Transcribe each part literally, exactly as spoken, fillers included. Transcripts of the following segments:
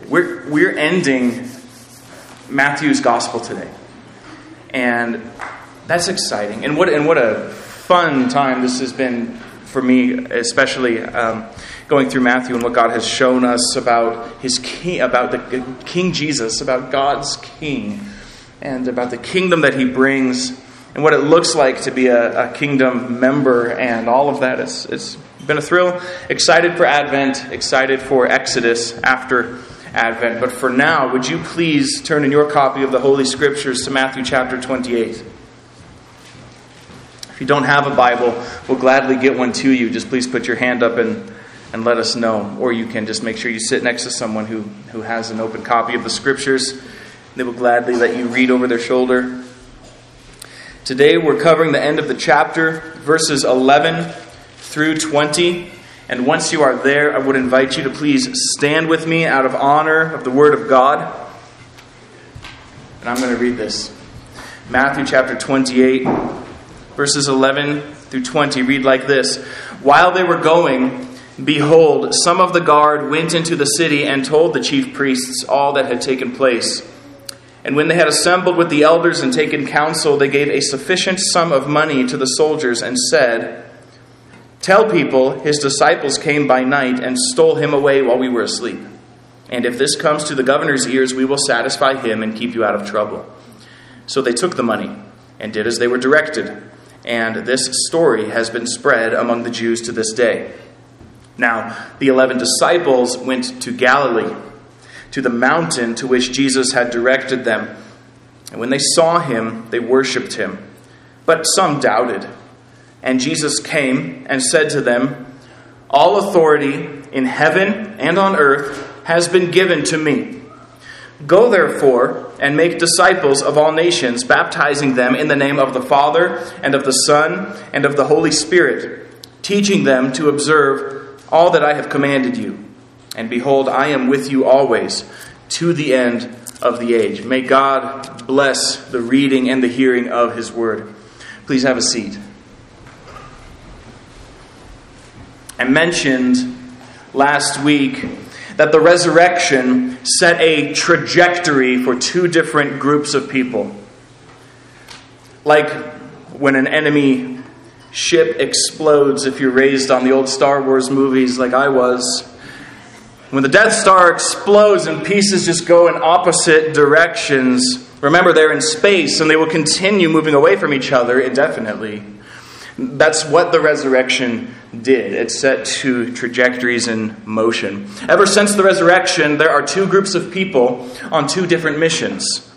We're, we're ending Matthew's gospel today. And that's exciting. And what, and what a fun time this has been for me, especially um, going through Matthew and what God has shown us about his king, about the King Jesus, about God's King, and about the kingdom that he brings, and what it looks like to be a, a kingdom member, and all of that. It's, it's been a thrill. Excited for Advent, excited for Exodus after Advent. But for now, would you please turn in your copy of the Holy Scriptures to Matthew chapter twenty-eight. If you don't have a Bible, we'll gladly get one to you. Just please put your hand up and, and let us know. Or you can just make sure you sit next to someone who, who has an open copy of the Scriptures. They will gladly let you read over their shoulder. Today we're covering the end of the chapter, verses eleven through twenty. And once you are there, I would invite you to please stand with me out of honor of the Word of God. And I'm going to read this. Matthew chapter twenty-eight, verses eleven through twenty read like this. While they were going, behold, some of the guard went into the city and told the chief priests all that had taken place. And when they had assembled with the elders and taken counsel, they gave a sufficient sum of money to the soldiers and said, "Tell people his disciples came by night and stole him away while we were asleep. And if this comes to the governor's ears, we will satisfy him and keep you out of trouble." So they took the money and did as they were directed. And this story has been spread among the Jews to this day. Now, the eleven disciples went to Galilee, to the mountain to which Jesus had directed them. And when they saw him, they worshipped him. But some doubted. And Jesus came and said to them, "All authority in heaven and on earth has been given to me. Go therefore and make disciples of all nations, baptizing them in the name of the Father and of the Son and of the Holy Spirit, teaching them to observe all that I have commanded you. And behold, I am with you always to the end of the age." May God bless the reading and the hearing of his word. Please have a seat. I mentioned last week that the resurrection set a trajectory for two different groups of people. Like when an enemy ship explodes, if you're raised on the old Star Wars movies like I was, when the Death Star explodes and pieces just go in opposite directions, remember they're in space and they will continue moving away from each other indefinitely. That's what the resurrection did. It set two trajectories in motion. Ever since the resurrection, there are two groups of people on two different missions.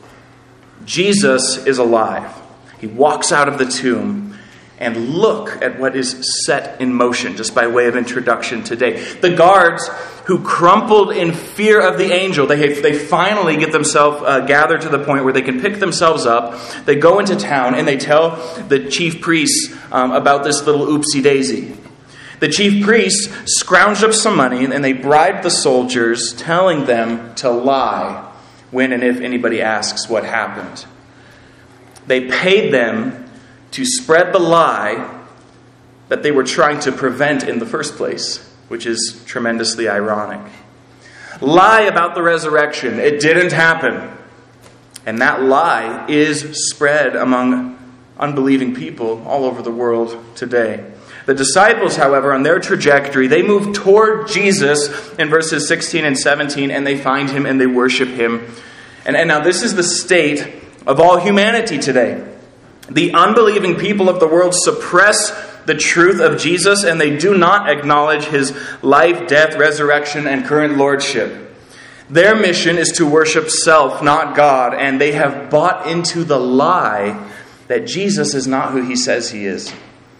Jesus is alive. He walks out of the tomb. And look at what is set in motion, just by way of introduction today. The guards who crumpled in fear of the angel, they, they finally get themselves uh, gathered to the point where they can pick themselves up. They go into town and they tell the chief priests um, about this little oopsie daisy. The chief priests scrounged up some money and they bribed the soldiers, telling them to lie when and if anybody asks what happened. They paid them to spread the lie that they were trying to prevent in the first place, which is tremendously ironic. Lie about the resurrection. It didn't happen. And that lie is spread among unbelieving people all over the world today. The disciples, however, on their trajectory, they move toward Jesus in verses sixteen and seventeen, and they find him and they worship him. And, and now this is the state of all humanity today. The unbelieving people of the world suppress the truth of Jesus, and they do not acknowledge his life, death, resurrection, and current lordship. Their mission is to worship self, not God, and they have bought into the lie that Jesus is not who he says he is,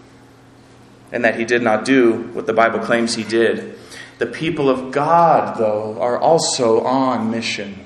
and that he did not do what the Bible claims he did. The people of God, though, are also on mission.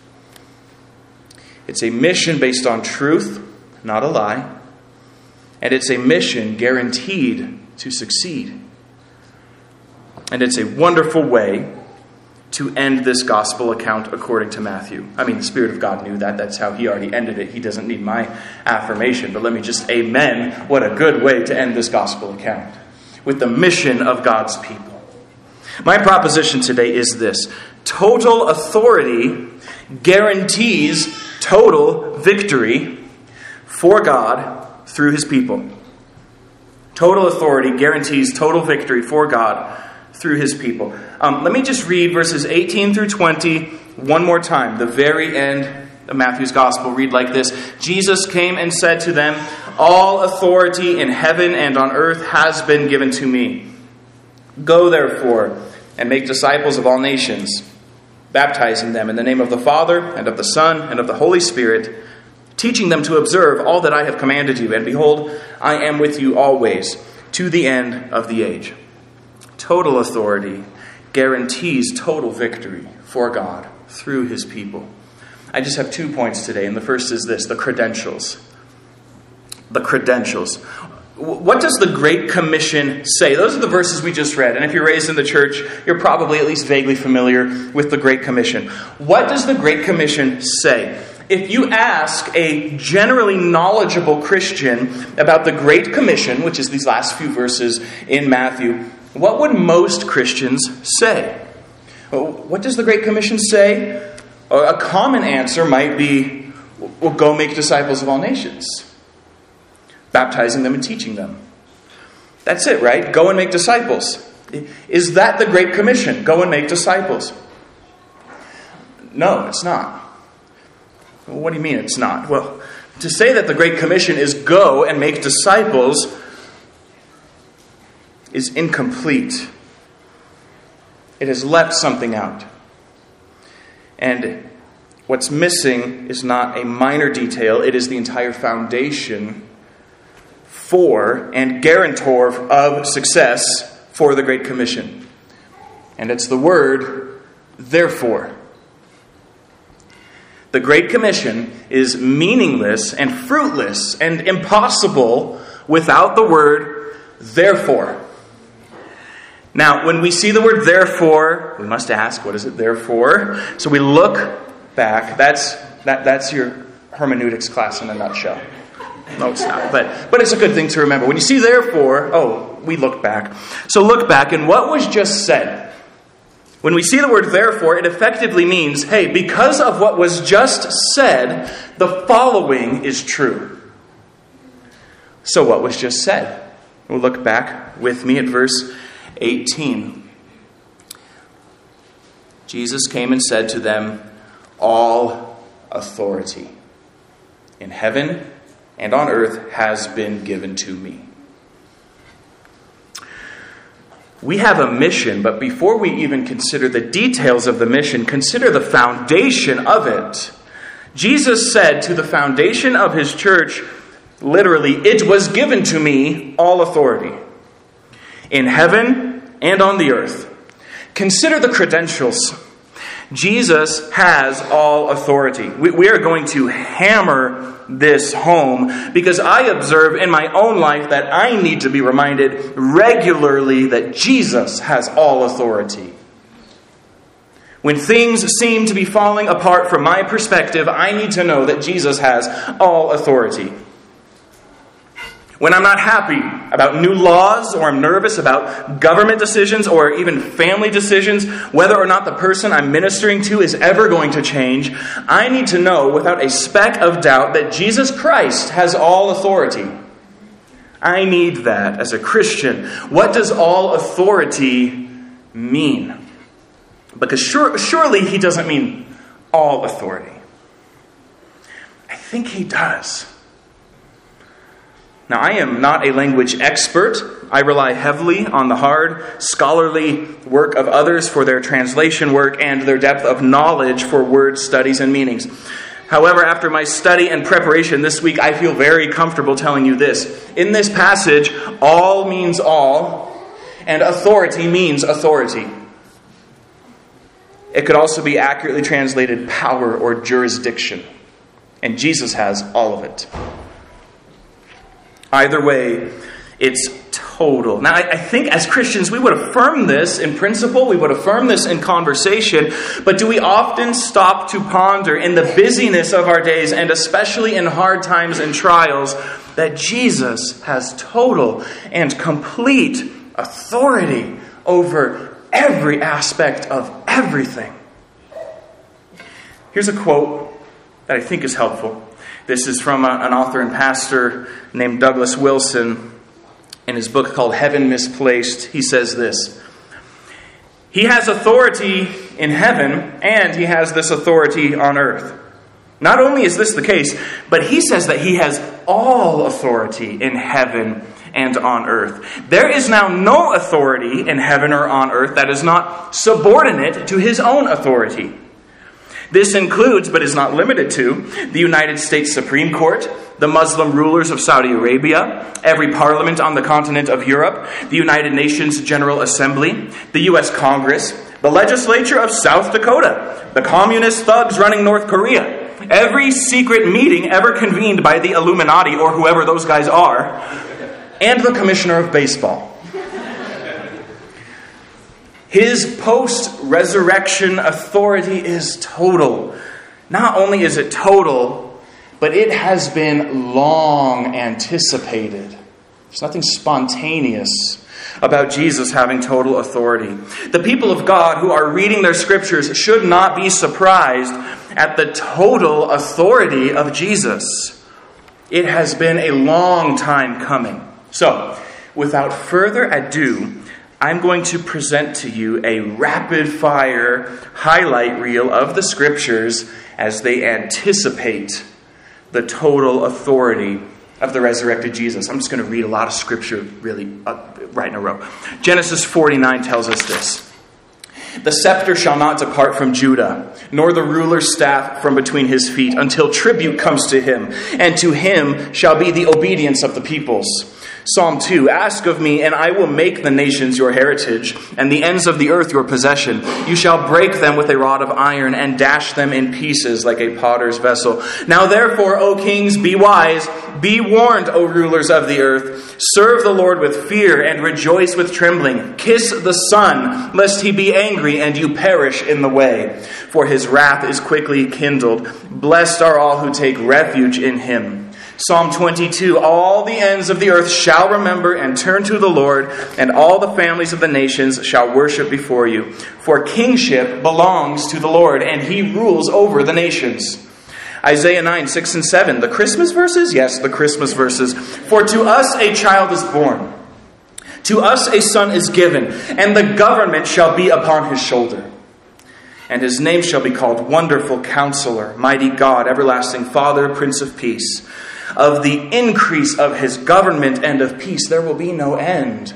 It's a mission based on truth, not a lie. And it's a mission guaranteed to succeed. And it's a wonderful way to end this gospel account according to Matthew. I mean, the Spirit of God knew that. That's how he already ended it. He doesn't need my affirmation. But let me just amen. What a good way to end this gospel account. With the mission of God's people. My proposition today is this: total authority guarantees total victory for God through his people. Total authority guarantees total victory for God through his people. Um, let me just read verses eighteen through twenty one more time. The very end of Matthew's Gospel read like this: Jesus came and said to them, "All authority in heaven and on earth has been given to me. Go therefore and make disciples of all nations, baptizing them in the name of the Father and of the Son and of the Holy Spirit, teaching them to observe all that I have commanded you. And behold, I am with you always to the end of the age." Total authority guarantees total victory for God through his people. I just have two points today, and the first is this: the credentials. The credentials. What does the Great Commission say? Those are the verses we just read. And if you're raised in the church, you're probably at least vaguely familiar with the Great Commission. What does the Great Commission say? If you ask a generally knowledgeable Christian about the Great Commission, which is these last few verses in Matthew, what would most Christians say? What does the Great Commission say? A common answer might be, well, go make disciples of all nations, baptizing them and teaching them. That's it, right? Go and make disciples. Is that the Great Commission? Go and make disciples. No, it's not. What do you mean it's not? Well, to say that the Great Commission is go and make disciples is incomplete. It has left something out. And what's missing is not a minor detail. It is the entire foundation for and guarantor of success for the Great Commission. And it's the word, therefore. The Great Commission is meaningless and fruitless and impossible without the word, therefore. Now, when we see the word therefore, we must ask, what is it there for? So we look back. That's that, that's your hermeneutics class in a nutshell. No, it's not. But, but it's a good thing to remember. When you see therefore, oh, we look back. So look back, and what was just said? When we see the word therefore, it effectively means, hey, because of what was just said, the following is true. So what was just said? We'll look back with me at verse eighteen. Jesus came and said to them, "All authority in heaven and on earth has been given to me." We have a mission, but before we even consider the details of the mission, consider the foundation of it. Jesus said to the foundation of his church, literally, "It was given to me, all authority, in heaven and on the earth." Consider the credentials. Jesus has all authority. We, we are going to hammer this home because I observe in my own life that I need to be reminded regularly that Jesus has all authority. When things seem to be falling apart from my perspective, I need to know that Jesus has all authority. When I'm not happy about new laws, or I'm nervous about government decisions or even family decisions, whether or not the person I'm ministering to is ever going to change, I need to know without a speck of doubt that Jesus Christ has all authority. I need that as a Christian. What does all authority mean? Because sure, surely he doesn't mean all authority. I think he does. Now, I am not a language expert. I rely heavily on the hard, scholarly work of others for their translation work and their depth of knowledge for word studies and meanings. However, after my study and preparation this week, I feel very comfortable telling you this. In this passage, all means all, and authority means authority. It could also be accurately translated power or jurisdiction. And Jesus has all of it. Either way, it's total. Now, I think as Christians, we would affirm this in principle. We would affirm this in conversation. But do we often stop to ponder in the busyness of our days, and especially in hard times and trials, that Jesus has total and complete authority over every aspect of everything. Here's a quote that I think is helpful. This is from a, an author and pastor named Douglas Wilson. In his book called Heaven Misplaced, he says this: He has authority in heaven, and he has this authority on earth. Not only is this the case, but he says that he has all authority in heaven and on earth. There is now no authority in heaven or on earth that is not subordinate to his own authority. This includes, but is not limited to, the United States Supreme Court, the Muslim rulers of Saudi Arabia, every parliament on the continent of Europe, the United Nations General Assembly, the U S Congress, the legislature of South Dakota, the communist thugs running North Korea, every secret meeting ever convened by the Illuminati or whoever those guys are, and the commissioner of baseball. His post-resurrection authority is total. Not only is it total, but it has been long anticipated. There's nothing spontaneous about Jesus having total authority. The people of God who are reading their scriptures should not be surprised at the total authority of Jesus. It has been a long time coming. So, without further ado, I'm going to present to you a rapid-fire highlight reel of the Scriptures as they anticipate the total authority of the resurrected Jesus. I'm just going to read a lot of Scripture really uh, right in a row. Genesis forty-nine tells us this: The scepter shall not depart from Judah, nor the ruler's staff from between his feet, until tribute comes to him, and to him shall be the obedience of the peoples. Psalm two, Ask of me, and I will make the nations your heritage, and the ends of the earth your possession. You shall break them with a rod of iron, and dash them in pieces like a potter's vessel. Now therefore, O kings, be wise, be warned, O rulers of the earth. Serve the Lord with fear, and rejoice with trembling. Kiss the Son, lest he be angry, and you perish in the way. For his wrath is quickly kindled. Blessed are all who take refuge in him. Psalm twenty-two, All the ends of the earth shall remember and turn to the Lord, and all the families of the nations shall worship before you. For kingship belongs to the Lord, and he rules over the nations. Isaiah nine, six and seven, the Christmas verses? Yes, the Christmas verses. For to us a child is born, to us a son is given, and the government shall be upon his shoulder. And his name shall be called Wonderful Counselor, Mighty God, Everlasting Father, Prince of Peace. Of the increase of his government and of peace there will be no end.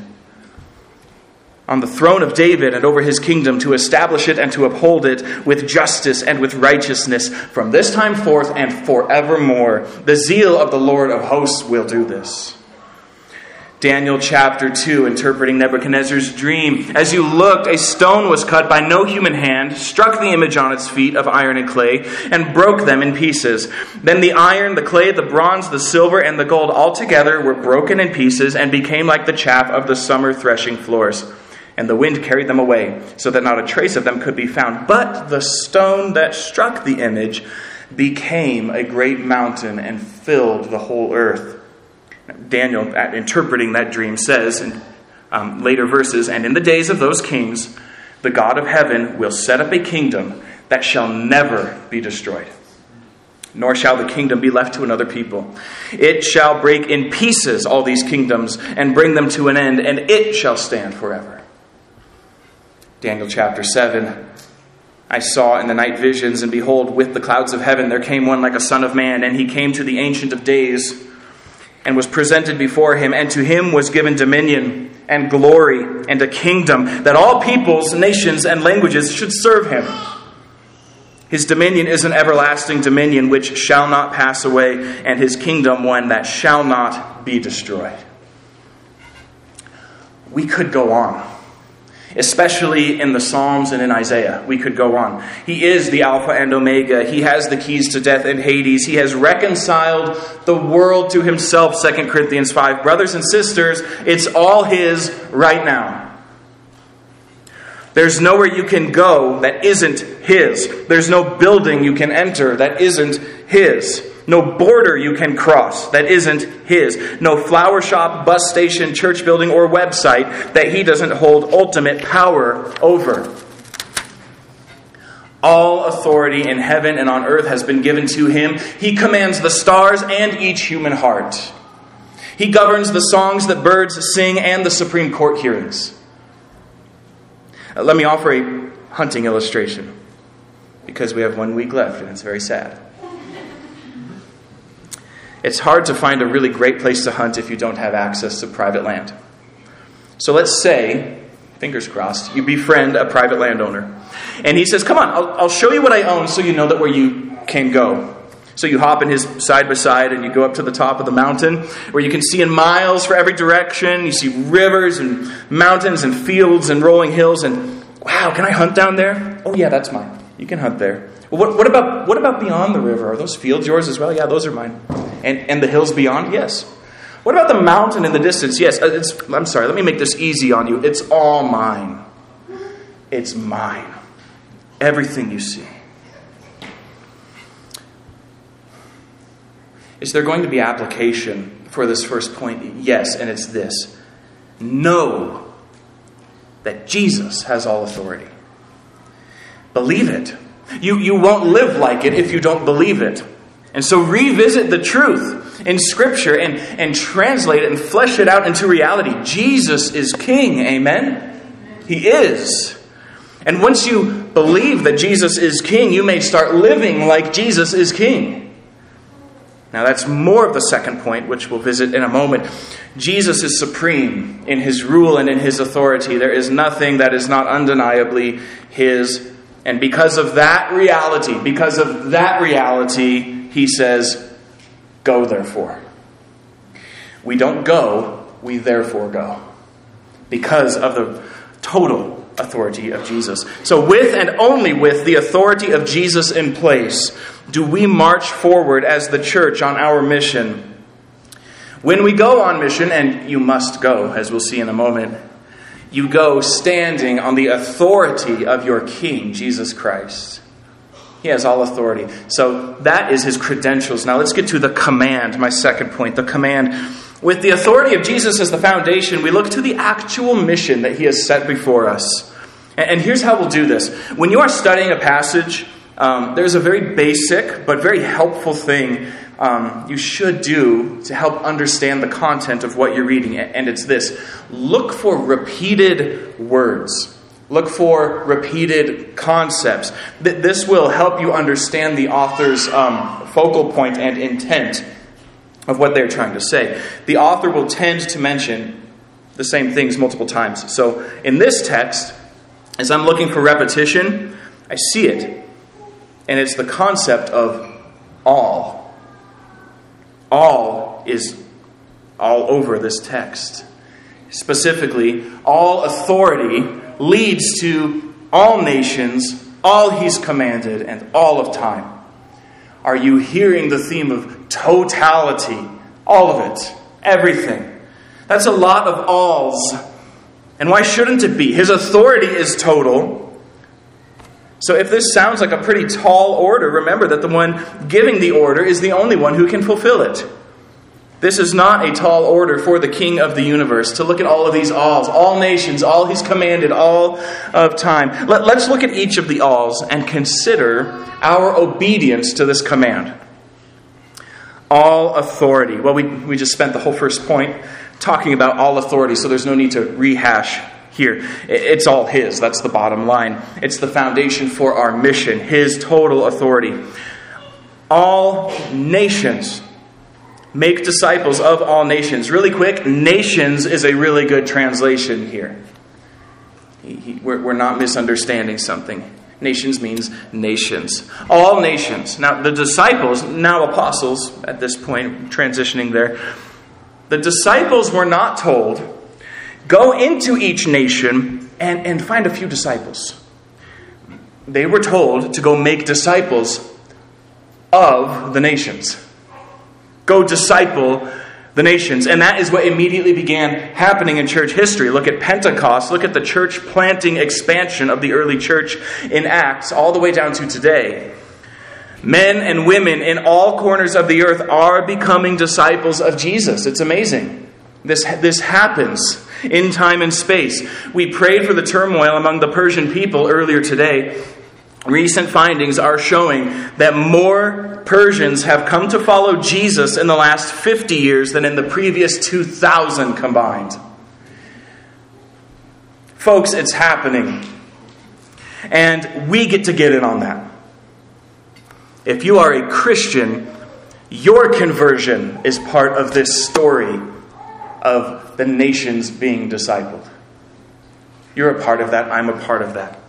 On the throne of David and over his kingdom, to establish it and to uphold it with justice and with righteousness from this time forth and forevermore. The zeal of the Lord of hosts will do this. Daniel chapter two, interpreting Nebuchadnezzar's dream. As you looked, a stone was cut by no human hand, struck the image on its feet of iron and clay, and broke them in pieces. Then the iron, the clay, the bronze, the silver, and the gold all together were broken in pieces and became like the chaff of the summer threshing floors. And the wind carried them away, so that not a trace of them could be found. But the stone that struck the image became a great mountain and filled the whole earth. Daniel, interpreting that dream, says in um, later verses, And in the days of those kings, the God of heaven will set up a kingdom that shall never be destroyed, nor shall the kingdom be left to another people. It shall break in pieces all these kingdoms and bring them to an end, and it shall stand forever. Daniel chapter seven, I saw in the night visions, and behold, with the clouds of heaven there came one like a son of man, and he came to the Ancient of Days, and was presented before him, and to him was given dominion and glory and a kingdom, that all peoples, nations, and languages should serve him. His dominion is an everlasting dominion which shall not pass away, and his kingdom one that shall not be destroyed. We could go on. Especially in the Psalms and in Isaiah, we could go on. He is the Alpha and Omega. He has the keys to death and Hades. He has reconciled the world to himself, Second Corinthians five. Brothers and sisters, it's all his right now. There's nowhere you can go that isn't his. There's no building you can enter that isn't his. No border you can cross that isn't his. No flower shop, bus station, church building, or website that he doesn't hold ultimate power over. All authority in heaven and on earth has been given to him. He commands the stars and each human heart. He governs the songs that birds sing and the Supreme Court hearings. Uh, let me offer a hunting illustration, because we have one week left and it's very sad. It's hard to find a really great place to hunt if you don't have access to private land. So let's say, fingers crossed, you befriend a private landowner. And he says, come on, I'll, I'll show you what I own so you know that where you can go. So you hop in his side by side and you go up to the top of the mountain where you can see in miles for every direction. You see rivers and mountains and fields and rolling hills. And wow, can I hunt down there? Oh yeah, that's mine. You can hunt there. Well, what, what about what about beyond the river? Are those fields yours as well? Yeah, those are mine. And and the hills beyond? Yes. What about the mountain in the distance? Yes. It's, I'm sorry, let me make this easy on you. It's all mine. It's mine. Everything you see. Is there going to be application for this first point? Yes, and it's this. Know that Jesus has all authority. Believe it. You, you won't live like it if you don't believe it. And so revisit the truth in Scripture and, and translate it and flesh it out into reality. Jesus is King. Amen? He is. And once you believe that Jesus is King, you may start living like Jesus is King. Now that's more of the second point, which we'll visit in a moment. Jesus is supreme in his rule and in his authority. There is nothing that is not undeniably his. And because of that reality, because of that reality, he says, go therefore. We don't go, we therefore go. Because of the total authority of Jesus. So with and only with the authority of Jesus in place, do we march forward as the church on our mission. When we go on mission, and you must go, as we'll see in a moment, you go standing on the authority of your King, Jesus Christ. He has all authority. So that is his credentials. Now let's get to the command, my second point, the command. With the authority of Jesus as the foundation, we look to the actual mission that he has set before us. And here's how we'll do this. When you are studying a passage, um, there's a very basic but very helpful thing um, you should do to help understand the content of what you're reading. And it's this. Look for repeated words. Look for repeated concepts. This will help you understand the author's um, focal point and intent of what they're trying to say. The author will tend to mention the same things multiple times. So in this text, as I'm looking for repetition, I see it. And it's the concept of all. All is all over this text. Specifically, all authority leads to all nations, all he's commanded, and all of time. Are you hearing the theme of totality? All of it. Everything. That's a lot of alls. And why shouldn't it be? His authority is total. So if this sounds like a pretty tall order, remember that the one giving the order is the only one who can fulfill it. This is not a tall order for the King of the universe to look at all of these alls, all nations, all he's commanded, all of time. Let, let's look at each of the alls and consider our obedience to this command. All authority. Well, we, we just spent the whole first point talking about all authority, so there's no need to rehash here. It's all his. That's the bottom line. It's the foundation for our mission, his total authority. All nations. Make disciples of all nations. Really quick, nations is a really good translation here. We're not misunderstanding something. Nations means nations. All nations. Now, the disciples, now apostles at this point, transitioning there, the disciples were not told, go into each nation and, and find a few disciples. They were told to go make disciples of the nations. Go disciple the nations. And that is what immediately began happening in church history. Look at Pentecost. Look at the church planting expansion of the early church in Acts all the way down to today. Men and women in all corners of the earth are becoming disciples of Jesus. It's amazing. This, this happens in time and space. We prayed for the turmoil among the Persian people earlier today. Recent findings are showing that more Persians have come to follow Jesus in the last fifty years than in the previous two thousand combined. Folks, it's happening. And we get to get in on that. If you are a Christian, your conversion is part of this story of the nations being discipled. You're a part of that. I'm a part of that.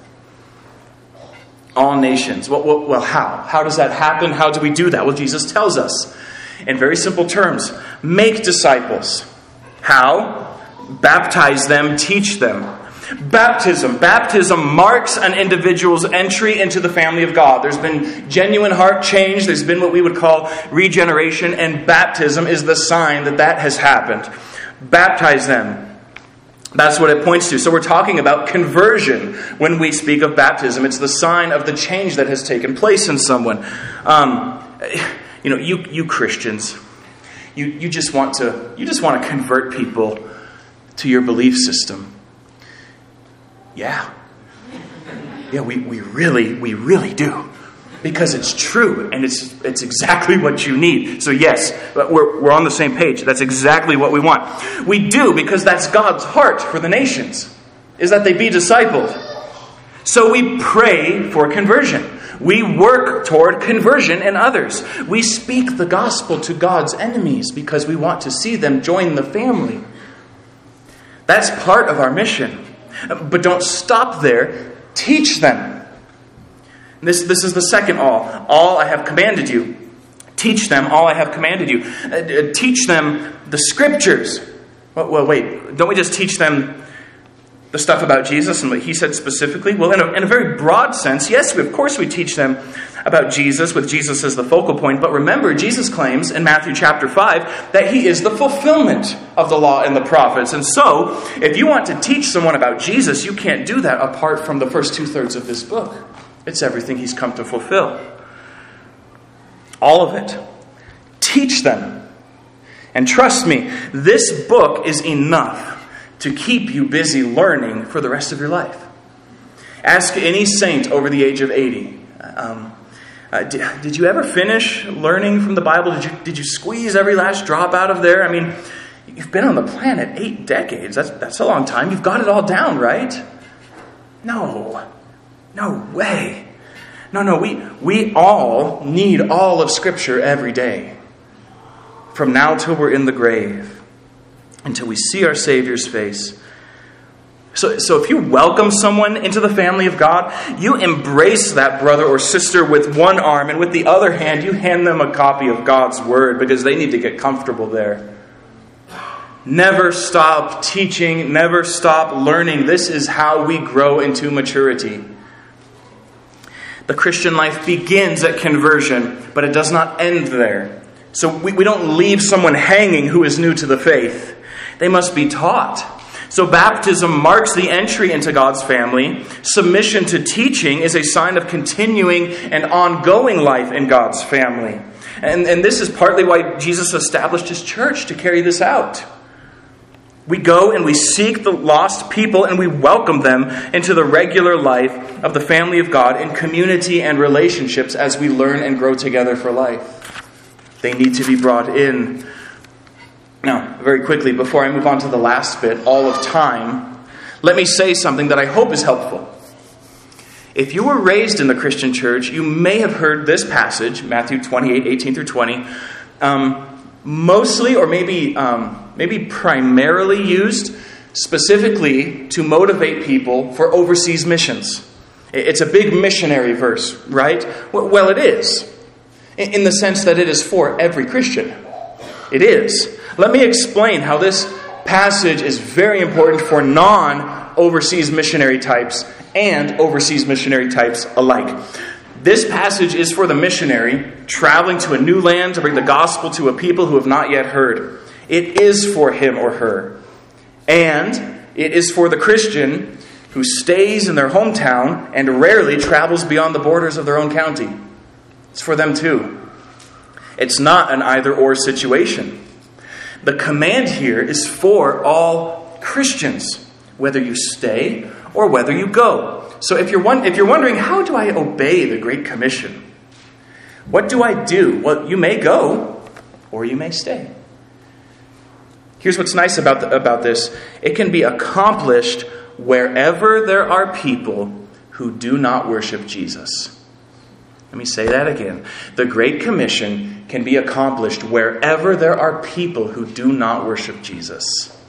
All nations. Well, well, well, how? How does that happen? How do we do that? Well, Jesus tells us in very simple terms. Make disciples. How? Baptize them, teach them. Baptism. Baptism marks an individual's entry into the family of God. There's been genuine heart change. There's been what we would call regeneration. And baptism is the sign that that has happened. Baptize them. That's what it points to. So we're talking about conversion when we speak of baptism. It's the sign of the change that has taken place in someone. Um, you know, you you Christians, you you just want to you just want to convert people to your belief system. Yeah. Yeah, we, we really, we really do. Because it's true, and it's it's exactly what you need. So yes, we're, we're on the same page. That's exactly what we want. We do because that's God's heart for the nations, is that they be discipled. So we pray for conversion. We work toward conversion in others. We speak the gospel to God's enemies because we want to see them join the family. That's part of our mission. But don't stop there. Teach them. This, this is the second all. All I have commanded you. Teach them all I have commanded you. Uh, teach them the scriptures. Well, well, wait. Don't we just teach them the stuff about Jesus and what he said specifically? Well, in a, in a very broad sense, yes, we, of course we teach them about Jesus, with Jesus as the focal point. But remember, Jesus claims in Matthew chapter five that he is the fulfillment of the law and the prophets. And so, if you want to teach someone about Jesus, you can't do that apart from the first two-thirds of this book. It's everything he's come to fulfill. All of it. Teach them. And trust me, this book is enough to keep you busy learning for the rest of your life. Ask any saint over the age of eighty. Um, uh, did, did you ever finish learning from the Bible? Did you, did you squeeze every last drop out of there? I mean, you've been on the planet eight decades. That's, that's a long time. You've got it all down, right? No. No way. No, no, we, we all need all of Scripture every day. From now till we're in the grave. Until we see our Savior's face. So, so if you welcome someone into the family of God, you embrace that brother or sister with one arm, and with the other hand, you hand them a copy of God's Word because they need to get comfortable there. Never stop teaching, never stop learning. This is how we grow into maturity. The Christian life begins at conversion, but it does not end there. So we, we don't leave someone hanging who is new to the faith. They must be taught. So baptism marks the entry into God's family. Submission to teaching is a sign of continuing and ongoing life in God's family. And, and this is partly why Jesus established his church, to carry this out. We go and we seek the lost people and we welcome them into the regular life of the family of God in community and relationships as we learn and grow together for life. They need to be brought in. Now, very quickly, before I move on to the last bit, all of time, let me say something that I hope is helpful. If you were raised in the Christian church, you may have heard this passage, Matthew twenty-eight, eighteen through twenty, um, mostly or maybe um, maybe primarily used specifically to motivate people for overseas missions. It's a big missionary verse, right? Well, it is, in the sense that it is for every Christian. It is. Let me explain how this passage is very important for non-overseas missionary types and overseas missionary types alike. This passage is for the missionary traveling to a new land to bring the gospel to a people who have not yet heard. It is for him or her. And it is for the Christian who stays in their hometown and rarely travels beyond the borders of their own county. It's for them too. It's not an either-or situation. The command here is for all Christians, whether you stay or whether you go. So if you're one, if you're wondering, how do I obey the Great Commission? What do I do? Well, you may go or you may stay. Here's what's nice about the, about this. It can be accomplished wherever there are people who do not worship Jesus. Let me say that again. The Great Commission can be accomplished wherever there are people who do not worship Jesus.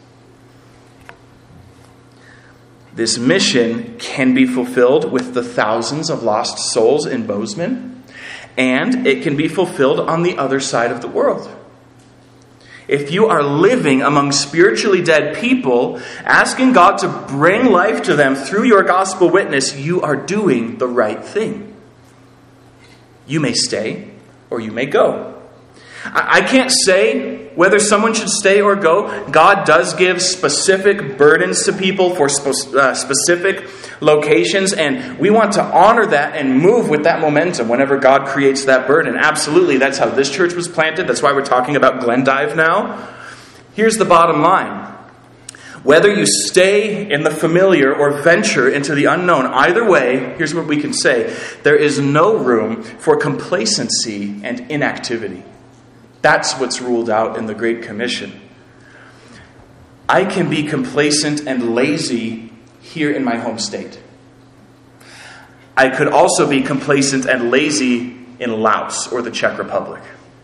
This mission can be fulfilled with the thousands of lost souls in Bozeman, and it can be fulfilled on the other side of the world. If you are living among spiritually dead people, asking God to bring life to them through your gospel witness, you are doing the right thing. You may stay or you may go. I can't say whether someone should stay or go. God does give specific burdens to people for specific locations, and we want to honor that and move with that momentum whenever God creates that burden. Absolutely, that's how this church was planted. That's why we're talking about Glendive now. Here's the bottom line. Whether you stay in the familiar or venture into the unknown, either way, here's what we can say. There is no room for complacency and inactivity. That's what's ruled out in the Great Commission. I can be complacent and lazy here in my home state. I could also be complacent and lazy in Laos or the Czech Republic.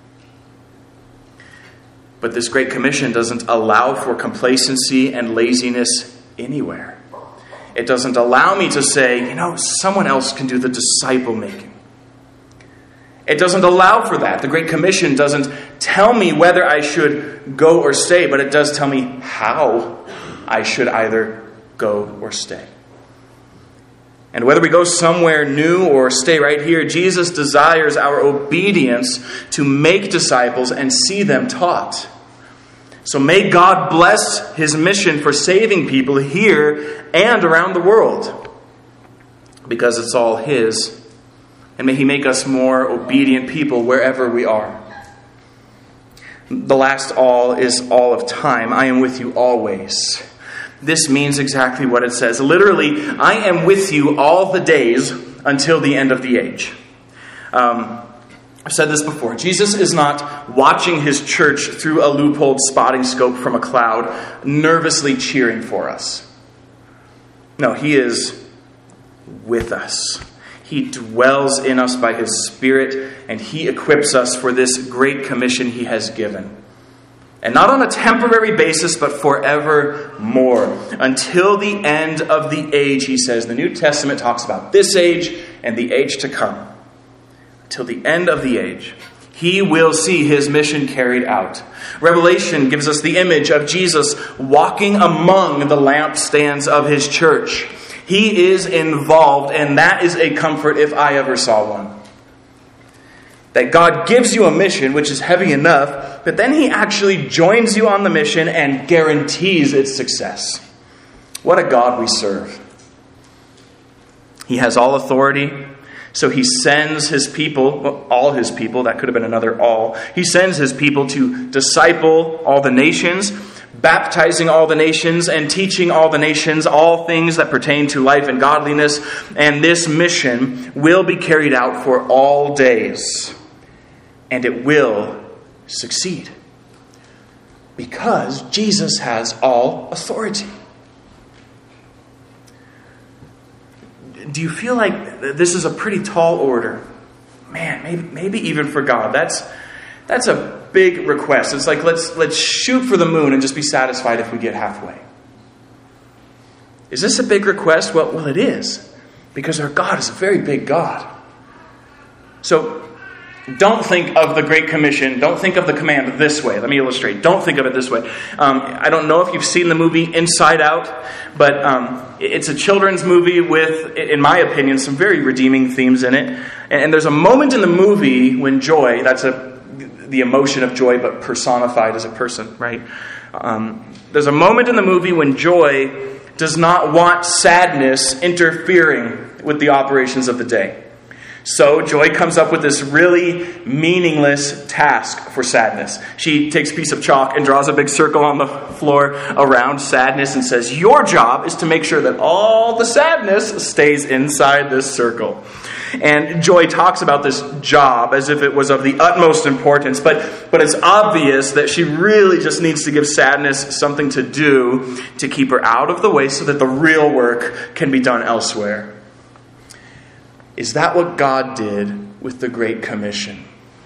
But this Great Commission doesn't allow for complacency and laziness anywhere. It doesn't allow me to say, you know, someone else can do the disciple making. It doesn't allow for that. The Great Commission doesn't tell me whether I should go or stay, but it does tell me how I should either go or stay. And whether we go somewhere new or stay right here, Jesus desires our obedience to make disciples and see them taught. So may God bless his mission for saving people here and around the world, because it's all his. And may he make us more obedient people wherever we are. The last all is all of time. I am with you always. This means exactly what it says. Literally, I am with you all the days until the end of the age. Um, I've said this before. Jesus is not watching his church through a loopholed spotting scope from a cloud, nervously cheering for us. No, he is with us. He dwells in us by his Spirit, and he equips us for this great commission he has given. And not on a temporary basis, but forevermore. Until the end of the age, he says. The New Testament talks about this age and the age to come. Till the end of the age, he will see his mission carried out. Revelation gives us the image of Jesus walking among the lampstands of his church. He is involved, and that is a comfort if I ever saw one. That God gives you a mission, which is heavy enough, but then he actually joins you on the mission and guarantees its success. What a God we serve. He has all authority, so he sends his people, well, all his people, that could have been another all. He sends his people to disciple all the nations, baptizing all the nations and teaching all the nations all things that pertain to life and godliness. And this mission will be carried out for all days. And it will succeed. Because Jesus has all authority. Do you feel like this is a pretty tall order? Man, maybe, maybe even for God. That's that's a big request. It's like, let's let's shoot for the moon and just be satisfied if we get halfway. Is this a big request? Well, well, it is. Because our God is a very big God. So, don't think of the Great Commission. Don't think of the command this way. Let me illustrate. Don't think of it this way. Um, I don't know if you've seen the movie Inside Out, but um, it's a children's movie with, in my opinion, some very redeeming themes in it. And, and there's a moment in the movie when joy, that's a the emotion of joy, but personified as a person, right? Um, there's a moment in the movie when joy does not want sadness interfering with the operations of the day. So Joy comes up with this really meaningless task for Sadness. She takes a piece of chalk and draws a big circle on the floor around Sadness and says, your job is to make sure that all the sadness stays inside this circle. And Joy talks about this job as if it was of the utmost importance, but, but it's obvious that she really just needs to give Sadness something to do to keep her out of the way so that the real work can be done elsewhere. Is that what God did with the Great Commission?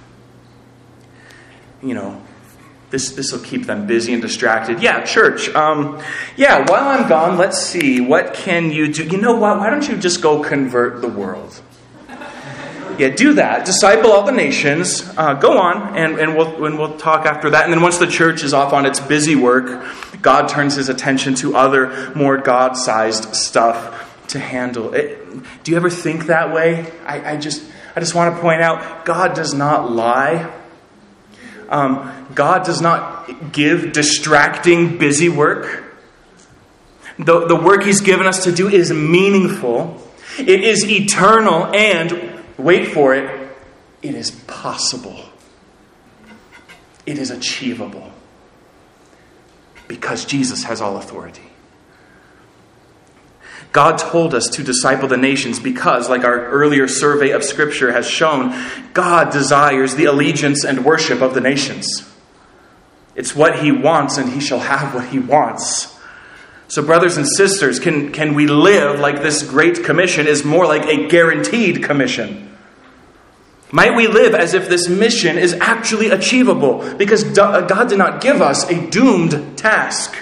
You know, this this will keep them busy and distracted. Yeah, church. Um, yeah, while I'm gone, let's see. What can you do? You know what? Why don't you just go convert the world? Yeah, do that. Disciple all the nations. Uh, go on, and, and we'll and we'll talk after that. And then once the church is off on its busy work, God turns his attention to other, more God-sized stuff to handle. It, do you ever think that way? I, I just I just want to point out, God does not lie. Um, God does not give distracting, busy work. The, the work he's given us to do is meaningful. It is eternal and, wait for it, it is possible. It is achievable. Because Jesus has all authority. God told us to disciple the nations because, like our earlier survey of Scripture has shown, God desires the allegiance and worship of the nations. It's what he wants, and he shall have what he wants. So brothers and sisters, can, can we live like this Great Commission is more like a guaranteed commission? Might we live as if this mission is actually achievable? Because God did not give us a doomed task.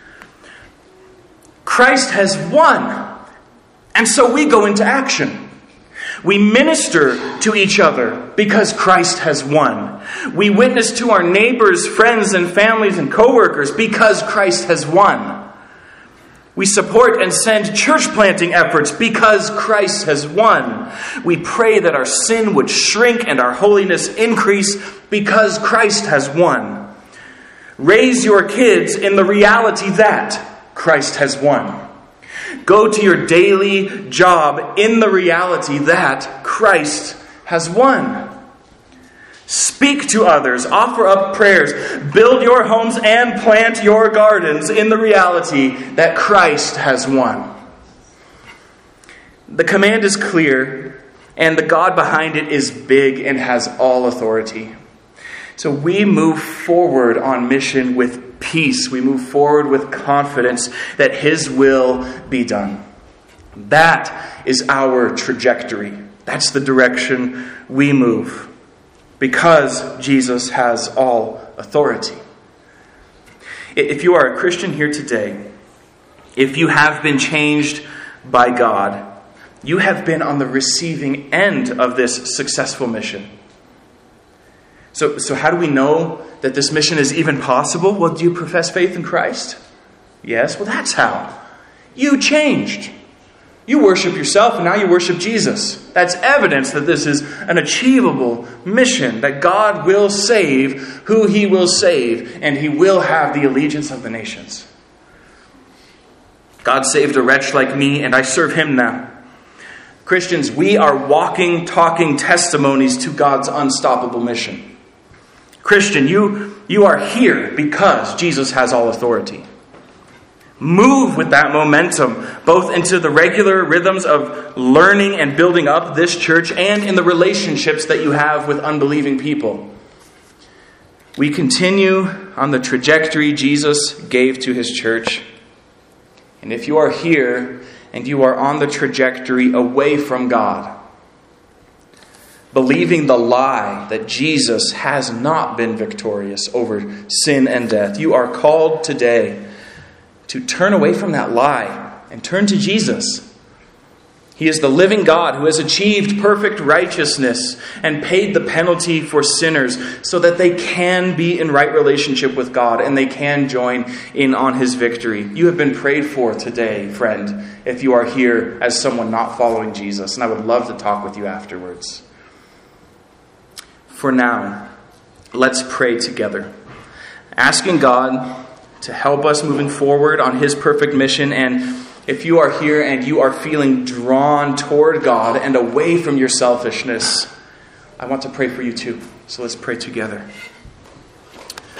Christ has won. And so we go into action. We minister to each other because Christ has won. We witness to our neighbors, friends, and families and co-workers because Christ has won. We support and send church planting efforts because Christ has won. We pray that our sin would shrink and our holiness increase because Christ has won. Raise your kids in the reality that Christ has won. Go to your daily job in the reality that Christ has won. Speak to others, offer up prayers, build your homes and plant your gardens in the reality that Christ has won. The command is clear, and the God behind it is big and has all authority. So we move forward on mission with peace. We move forward with confidence that his will be done. That is our trajectory. That's the direction we move. Because Jesus has all authority. If you are a Christian here today, if you have been changed by God, you have been on the receiving end of this successful mission. So, so how do we know that this mission is even possible? Well, do you profess faith in Christ? Yes, well that's how. You changed. You worship yourself and now you worship Jesus. That's evidence that this is an achievable mission, that God will save who he will save, and he will have the allegiance of the nations. God saved a wretch like me, and I serve him now. Christians, we are walking, talking testimonies to God's unstoppable mission. Christian, you, you are here because Jesus has all authority. Move with that momentum, both into the regular rhythms of learning and building up this church and in the relationships that you have with unbelieving people. We continue on the trajectory Jesus gave to his church. And if you are here and you are on the trajectory away from God, believing the lie that Jesus has not been victorious over sin and death, you are called today to turn away from that lie and turn to Jesus. He is the living God who has achieved perfect righteousness and paid the penalty for sinners so that they can be in right relationship with God and they can join in on his victory. You have been prayed for today, friend, if you are here as someone not following Jesus, and I would love to talk with you afterwards. For now, let's pray together, asking God to help us moving forward on his perfect mission, and If you are here and you are feeling drawn toward God and away from your selfishness, I want to pray for you too. So let's pray together.